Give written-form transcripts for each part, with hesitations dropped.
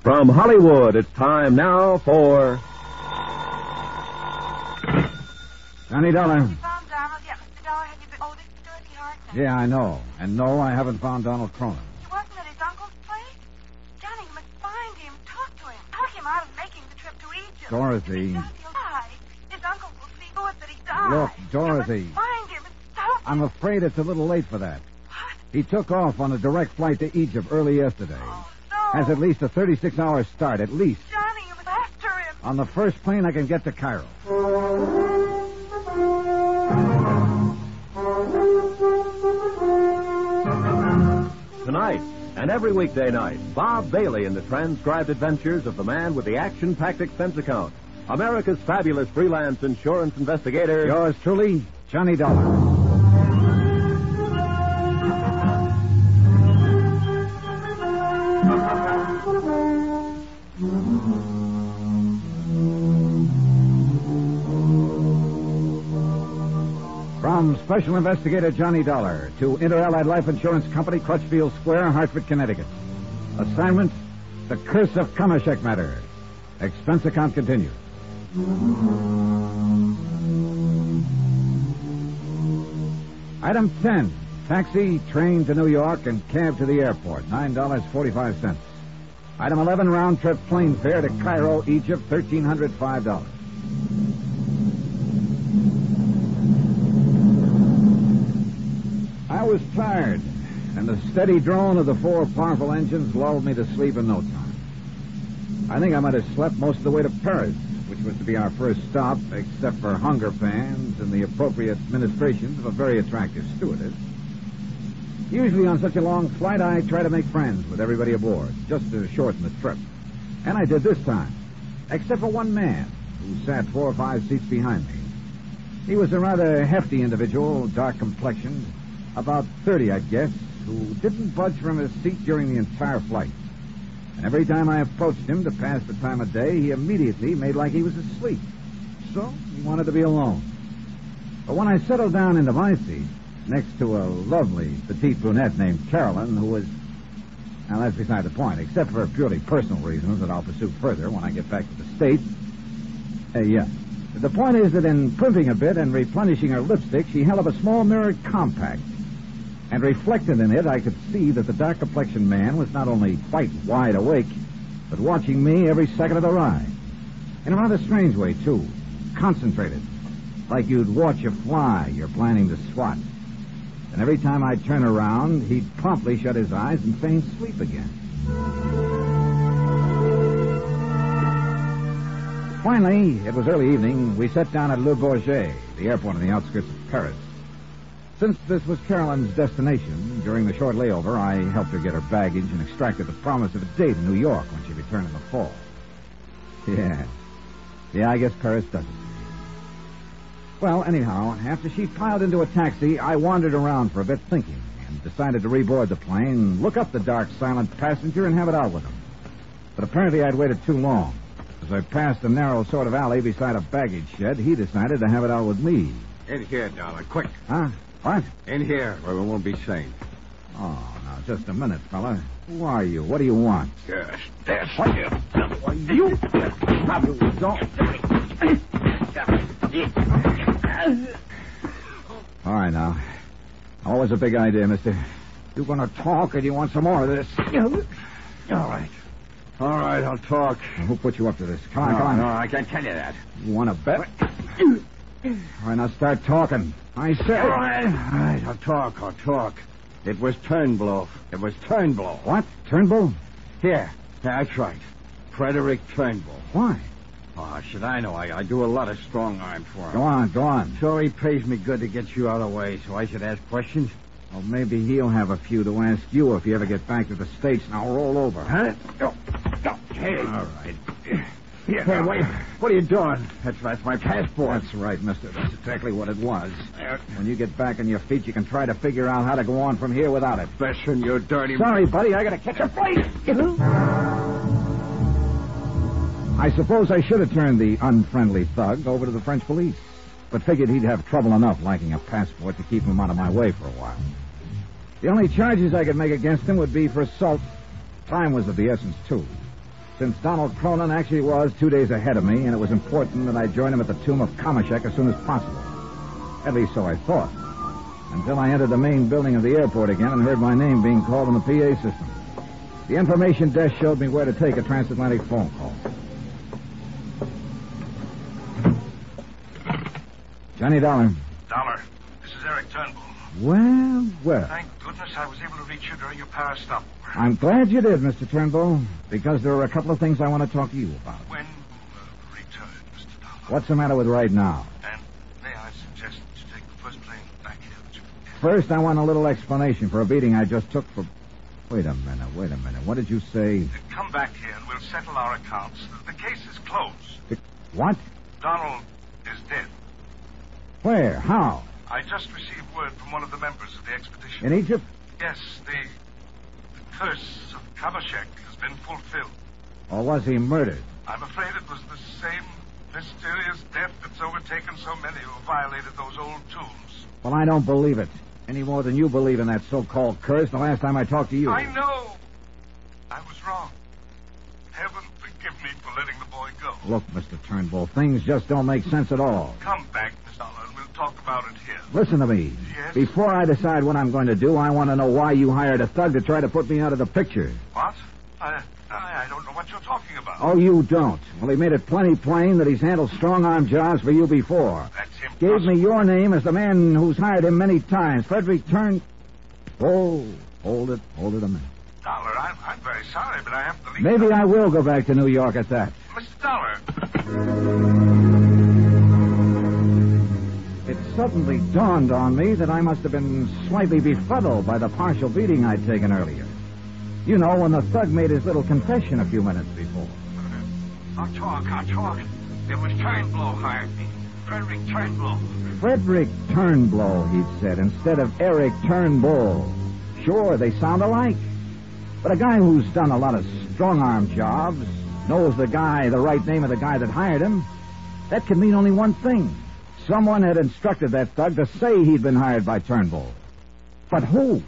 From Hollywood, it's time now for... Johnny Dollar. You found Donald yet, Mr. Dollar? Have you been... Oh, this is Dorothy Hartman. Yeah, I know. And no, I haven't found Donald Cronin. He wasn't at his uncle's place? Johnny, you must find him. Talk to him. Talk him out of making the trip to Egypt. Dorothy. If he does, he'll die. His uncle will see to it that he dies. Look, Dorothy. You must find him and stop him. I'm afraid it's a little late for that. What? He took off on a direct flight to Egypt early yesterday. Oh, no. Has at least a 36-hour start, at least. Johnny, you must after him. On the first plane I can get to Cairo. Tonight, and every weekday night, Bob Bailey in the transcribed adventures of the man with the action-packed expense account. America's fabulous freelance insurance investigator. Yours truly, Johnny Dollar. From Special Investigator Johnny Dollar to Inter-Allied Life Insurance Company, Crutchfield Square, Hartford, Connecticut. Assignment, The Curse of Kamashek Matter. Expense account continued. Item 10, taxi, train to New York, and cab to the airport, $9.45. Item 11, round-trip plane fare to Cairo, Egypt, $1,305. I was tired, and the steady drone of the four powerful engines lulled me to sleep in no time. I think I might have slept most of the way to Paris, which was to be our first stop, except for hunger pangs and the appropriate ministrations of a very attractive stewardess. Usually on such a long flight, I try to make friends with everybody aboard, just to shorten the trip. And I did this time, except for one man who sat 4 or 5 seats behind me. He was a rather hefty individual, dark-complexioned, about 30, I'd guess, who didn't budge from his seat during the entire flight. And every time I approached him to pass the time of day, he immediately made like he was asleep. So he wanted to be alone. But when I settled down into my seat, next to a lovely petite brunette named Carolyn, who was... Now, that's beside the point, except for purely personal reasons that I'll pursue further when I get back to the States. Yeah. The point is that in primping a bit and replenishing her lipstick, she held up a small mirrored compact. And reflected in it, I could see that the dark-complexioned man was not only quite wide awake, but watching me every second of the ride. In a rather strange way, too. Concentrated. Like you'd watch a fly you're planning to swat. And every time I'd turn around, he'd promptly shut his eyes and feign sleep again. Finally, it was early evening, we sat down at Le Bourget, the airport on the outskirts of Paris. Since this was Carolyn's destination, during the short layover, I helped her get her baggage and extracted the promise of a date in New York when she returned in the fall. Yeah, I guess Paris does it. Well, anyhow, after she piled into a taxi, I wandered around for a bit thinking and decided to reboard the plane, look up the dark, silent passenger, and have it out with him. But apparently I'd waited too long. As I passed a narrow sort of alley beside a baggage shed, he decided to have it out with me. In here, Dollar, quick. Huh? What? In here, where we won't be seen. Oh, now, just a minute, fella. Who are you? What do you want? Yes, that's What? you. All right, now. What was the big idea, mister? You gonna talk, or do you want some more of this? All right, I'll talk. Who put you up to this? Come on. No, I can't tell you that. You want to bet? All right, now start talking. I said... All right, I'll talk. It was Turnbull. What? Turnbull? Here, that's right. Frederick Turnbull. Why? Oh, should I know? I do a lot of strong arm for him. Go on. So he pays me good to get you out of the way, so I should ask questions? Well, maybe he'll have a few to ask you if you ever get back to the States. Now roll over. Huh? Hey. All right. Here, hey, wait. What are you doing? That's my passport. That's right, mister. That's exactly what it was. When you get back on your feet, you can try to figure out how to go on from here without it. Listen, you dirty... Sorry, buddy. I gotta catch a flight. I suppose I should have turned the unfriendly thug over to the French police, but figured he'd have trouble enough lacking a passport to keep him out of my way for a while. The only charges I could make against him would be for assault. Time was of the essence, too. since Donald Cronin actually was 2 days ahead of me, and it was important that I join him at the tomb of Kamashek as soon as possible. At least so I thought. Until I entered the main building of the airport again and heard my name being called on the PA system. The information desk showed me where to take a transatlantic phone call. Johnny Dollar. Dollar, this is Eric Turnbull. Well. Thank goodness I was able to reach you during your Paris stopover. I'm glad you did, Mr. Turnbull, because there are a couple of things I want to talk to you about. When you return, Mr. Dollar. What's the matter with right now? And may I suggest that you take the first plane back here that you can. First, I want a little explanation for a beating I just took for... Wait a minute. What did you say? Come back here and we'll settle our accounts. The case is closed. What? Donald is dead. Where? How? I just received word from one of the members of the expedition. In Egypt? Yes, the curse of Kamashek has been fulfilled. Or was he murdered? I'm afraid it was the same mysterious death that's overtaken so many who violated those old tombs. Well, I don't believe it. Any more than you believe in that so-called curse the last time I talked to you. I know. I was wrong. Heaven forgive me for letting the boy go. Look, Mr. Turnbull, things just don't make sense at all. Come back, Miss Dollar, and we'll talk about it here. Listen to me. Yes? Before I decide what I'm going to do, I want to know why you hired a thug to try to put me out of the picture. What? I don't know what you're talking about. Oh, you don't? Well, he made it plenty plain that he's handled strong-arm jobs for you before. That's impossible. Gave me your name as the man who's hired him many times. Frederick Oh, hold it a minute. Dollar, I'm very sorry, but I have to leave. Maybe I will go back to New York at that. Mr. Dollar. It suddenly dawned on me that I must have been slightly befuddled by the partial beating I'd taken earlier. You know, when the thug made his little confession a few minutes before. I'll talk. It was Turnbull hired me. Frederick Turnbull. Frederick Turnbull, he'd said, instead of Eric Turnbull. Sure, they sound alike. But a guy who's done a lot of strong-arm jobs, knows the right name of the guy that hired him, that could mean only one thing. Someone had instructed that thug to say he'd been hired by Turnbull. But who?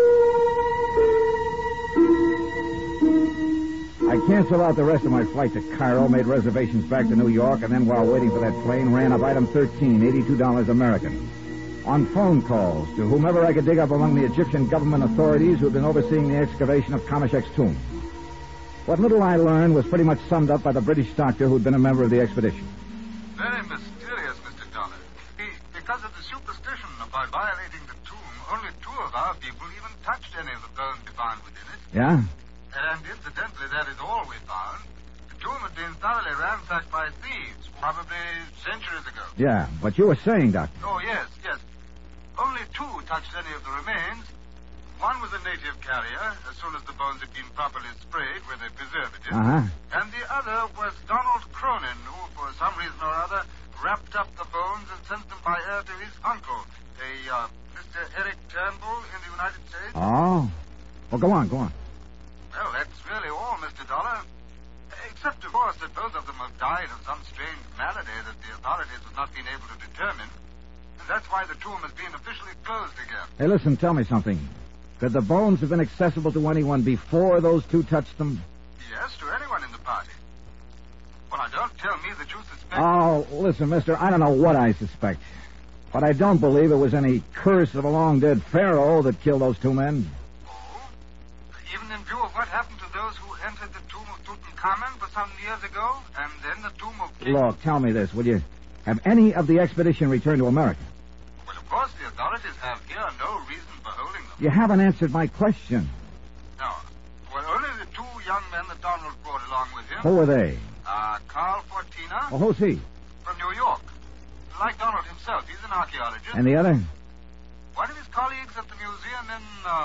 I canceled out the rest of my flight to Cairo, made reservations back to New York, and then while waiting for that plane, ran up item 13, $82 American. On phone calls to whomever I could dig up among the Egyptian government authorities who'd been overseeing the excavation of Kamashek's tomb. What little I learned was pretty much summed up by the British doctor who'd been a member of the expedition. Very mysterious, Mr. Dollar. Because of the superstition of by violating the tomb, only 2 of our people even touched any of the bones found within it. Yeah? And incidentally, that is all we found. The tomb had been thoroughly ransacked by thieves, probably centuries ago. Yeah, but you were saying, Doctor. Oh, yes. Only 2 touched any of the remains. One was a native carrier, as soon as the bones had been properly sprayed with a preservative. Uh-huh. And the other was Donald Cronin, who, for some reason or other, wrapped up the bones and sent them by air to his uncle, Mr. Eric Turnbull in the United States. Oh? Well, go on. Well, that's really all, Mr. Dollar. Except, of course, that both of them have died of some strange malady that the authorities have not been able to determine. And that's why the tomb has been officially closed again. Hey, listen, tell me something. Could the bones have been accessible to anyone before those 2 touched them? Yes, to anyone in the party. Well, now, don't tell me that you suspect... Oh, listen, mister, I don't know what I suspect. But I don't believe it was any curse of a long-dead pharaoh that killed those 2 men. Oh? Even in view of what happened to those who entered the tomb of Tutankhamun for some years ago, and then the tomb of... Look, tell me this, will you? Have any of the expedition returned to America? Well, of course, the authorities have here no reason for holding them. You haven't answered my question. No. Well, only the 2 young men that Donald brought along with him. Who were they? Carl Fortina Well, who's he? from New York. Like Donald himself, he's an archaeologist. And the other? One of his colleagues at the museum in,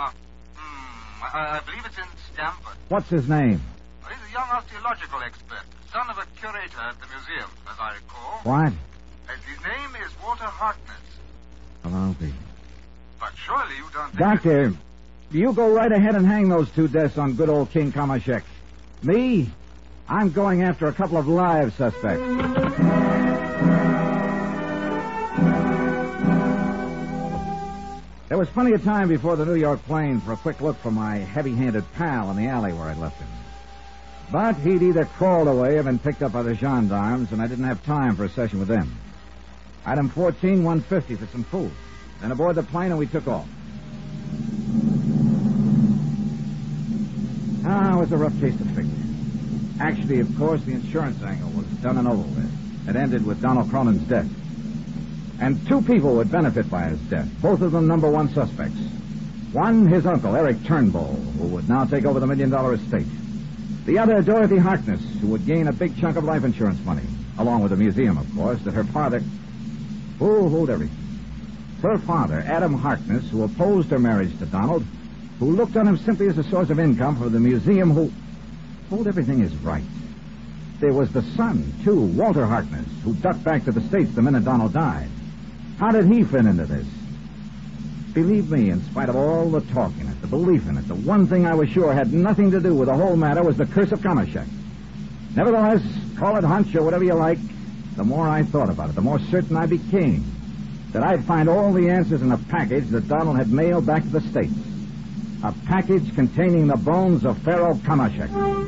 I believe it's in Stamford. What's his name? He's a young osteological expert, son of a curator at the museum, as I recall. What? His name is Walter Harkness. Well, I'll be. But surely you don't think... Doctor, you go right ahead and hang those 2 deaths on good old King Kamashek. Me? I'm going after a couple of live suspects. There was plenty of time before the New York plane for a quick look for my heavy-handed pal in the alley where I'd left him. But he'd either crawled away or been picked up by the gendarmes, and I didn't have time for a session with them. Item 14, $150 for some food. Then aboard the plane, and we took off. It was a rough case to fix. Actually, of course, the insurance angle was done and over with. It ended with Donald Cronin's death. And two people would benefit by his death, both of them number one suspects. One, his uncle, Eric Turnbull, who would now take over the $1 million estate. The other, Dorothy Harkness, who would gain a big chunk of life insurance money, along with the museum, of course, that her father... Hold everything. Her father, Adam Harkness, who opposed her marriage to Donald, who looked on him simply as a source of income for the museum, who... Hold everything is right. There was the son, too, Walter Harkness, who ducked back to the States the minute Donald died. How did he fit into this? Believe me, in spite of all the talk in it, the belief in it, the one thing I was sure had nothing to do with the whole matter was the curse of Kamashek. Nevertheless, call it hunch or whatever you like, the more I thought about it, the more certain I became that I'd find all the answers in a package that Donald had mailed back to the States. A package containing the bones of Pharaoh Kamashek.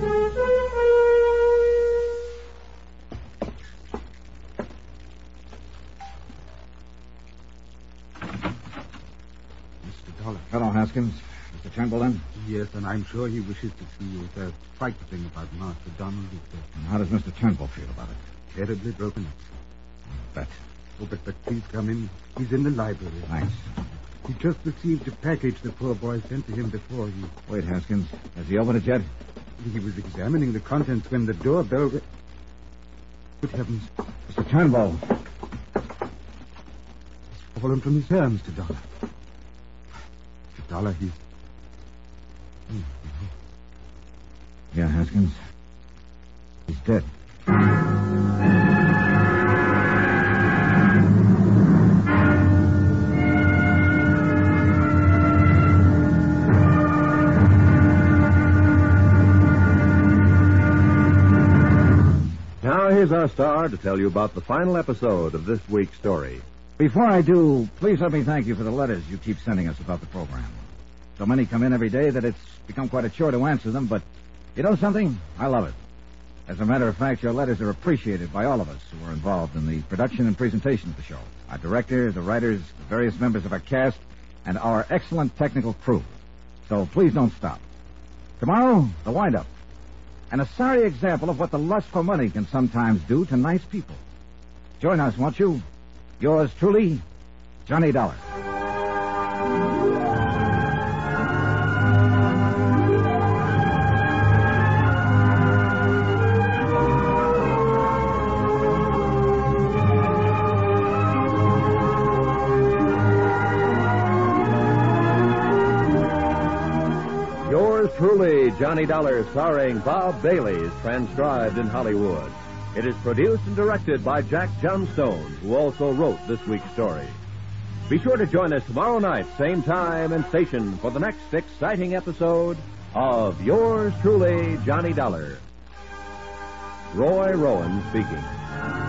Hello, Haskins. Mr. Turnbull, then? Yes, and I'm sure he wishes to see you. It's a frightful thing about Master Donald. And how does Mr. Turnbull feel about it? Terribly broken up. Bet. Oh, but please come in. He's in the library. Thanks. He just received a package the poor boy sent to him before you. Wait, Haskins. Has he opened it yet? He was examining the contents when the doorbell... Good heavens. Mr. Turnbull. It's fallen from his hands, Mr. Dollar. Mr. Dollar, he's... Yeah, Haskins. He's dead. Now here's our star to tell you about the final episode of this week's story. Before I do, please let me thank you for the letters you keep sending us about the program. So many come in every day that it's become quite a chore to answer them, but you know something? I love it. As a matter of fact, your letters are appreciated by all of us who are involved in the production and presentation of the show. Our director, the writers, the various members of our cast, and our excellent technical crew. So please don't stop. Tomorrow, the wind-up. And a sorry example of what the lust for money can sometimes do to nice people. Join us, won't you? Yours truly, Johnny Dollar. Yours truly, Johnny Dollar, starring Bob Bailey, is transcribed in Hollywood. It is produced and directed by Jack Johnstone, who also wrote this week's story. Be sure to join us tomorrow night, same time and station, for the next exciting episode of Yours truly, Johnny Dollar. Roy Rowan speaking.